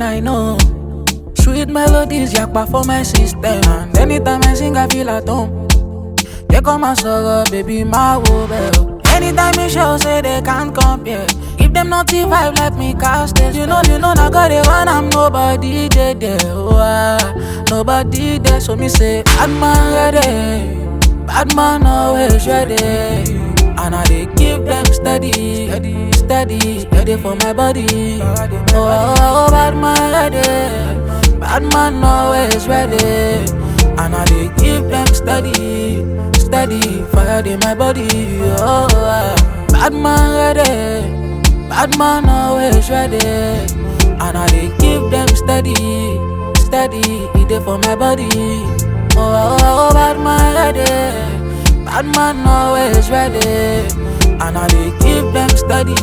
and I know. Sweet melodies, yakba for my system. And anytime I sing, I feel at home. They come and sorrow, baby, my woe. Anytime you show, say they can't compare. Give them naughty vibe like me, cast it. You know, I got it when I'm nobody there. Oh, nobody there. So me say, bad man ready. Bad man always ready. And I they give them steady for my body. Oh, bad man ready. Bad man always ready. And I they give them steady, fire in my body. Oh, bad man ready, bad man always ready. And I they give them steady, it dey for my body. Oh, bad man ready, bad man always ready. And I they give them steady,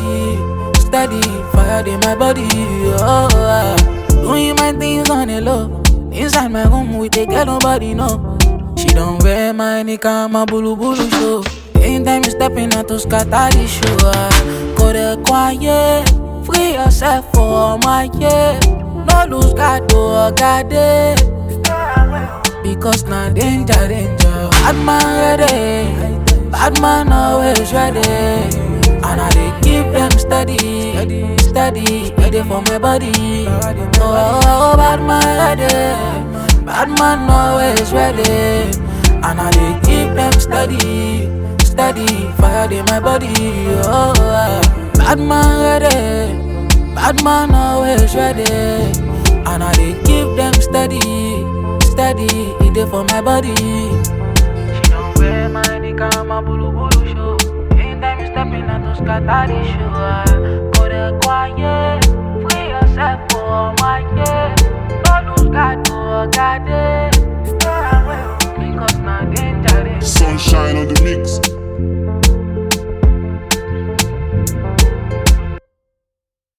fire in my body. Oh, doing my things on the low. Inside my room, we take care, nobody know. She don't wear my nika, my bulu show. Anytime you stepping out to scatter the show. Go there quiet, free yourself for my year. No lose God to God day. Because now danger. Bad man ready, bad man always ready. And I they keep them steady, ready for my body. Oh, bad man ready, bad man always ready. And I they keep them steady, fire in my body. Oh, bad man ready, bad man always ready. And I they keep them steady, it dey for my body. She don't wear my nika, my bulu show. Anytime you stepping out to scatter the show. Go there quiet, free yourself for my year. No lose God to God day. Because now danger. Sunshine on the mix.